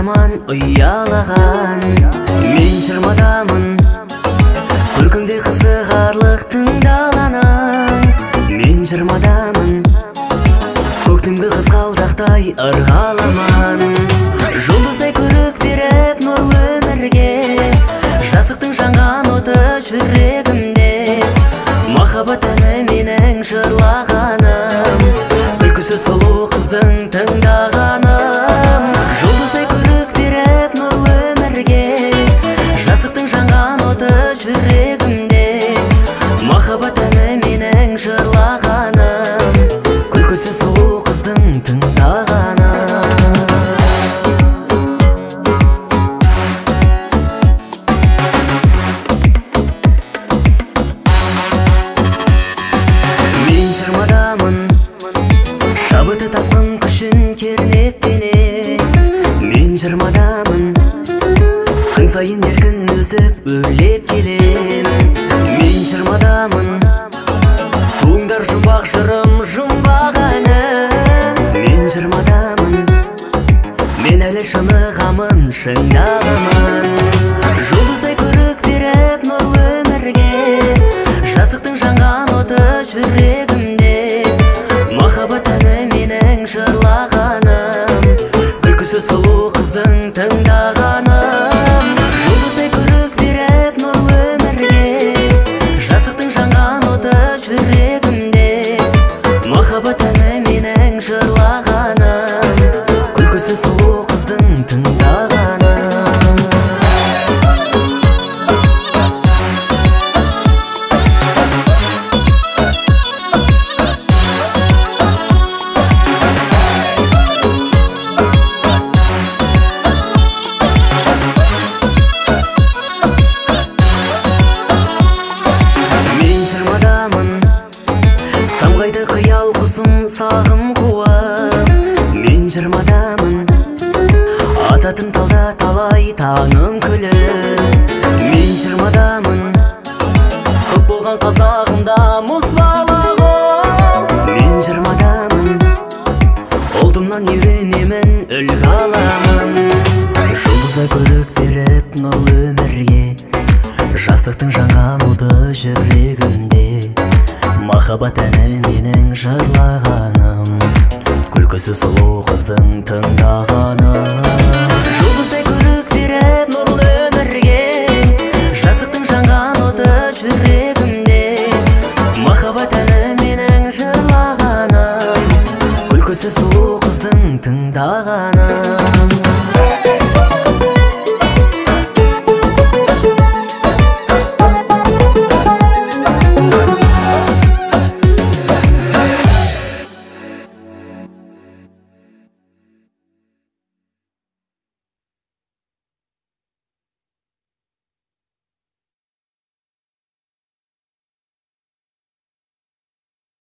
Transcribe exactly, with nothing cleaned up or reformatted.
заман ұялаған. Мен жырмадамын күлкіңде қызығарлық тыңдаланам. Мен жырмадамын көктемгі қызғалдақтай ырғаламан. Жұлдыздай көрік беріп нұр өмірге, жастықтың жанған оты жүрегімде. Махаббат әні менің жырлағаным, күлкісі сұлу қыздың тыңдағаным. Жұлдыздай көрік беріп нұр өмірге, жастықтың жанған оты жүрегімде. Махаббат әні менің жырлағаным, күлкісі сұлу қыздың тыңдағаным. Мен жырмадамын шабыты тасқын күшін кернеппенен. Мен жырмадамын күн сайын еркін өсіп өрлеп келем. Мен жырмадамын туыңдар жұмбақ жырым жұмбақ әнім. Мен жырмадамын мен әлі шынығамын шыңдағамын. Жұлдыздай көрік беріп нұр өмірге, жастықтың жанған оты жүрегімде. Махаббат әні менің жырлағаным, күлкісі сұлу қыздың тыңдағаным. Жұлдыздай көрік беріп нұр өмірге, жастықтың жанған оты жүрегімде. Махаббат әні менің жырлағаным, күлкісі сұлу қыздың тыңдағаным. Мен жырмадамын самғайды қиял құсым сағым қуып. Мен жырмадамын ататын талда талай таңым күліп. Мен жырмадамын көп болған қазағымда мұз балағым. Мен жырмадамын ұлтымнан үйренемін үлгі аламын. Жұлдыздай көрік беріп нұр өмірге, жастықтың жанған оты жүрегімде. Махаббат әні менің жырлағаным, күлкісі сұлу қыздың тыңдағаным. Жұлдыздай көрік беріп нұр өмірге, жастықтың жанған оты жүрегімде. Махаббат әні менің жырлағаным, күлкісі сұлу қыздың тыңдағаным.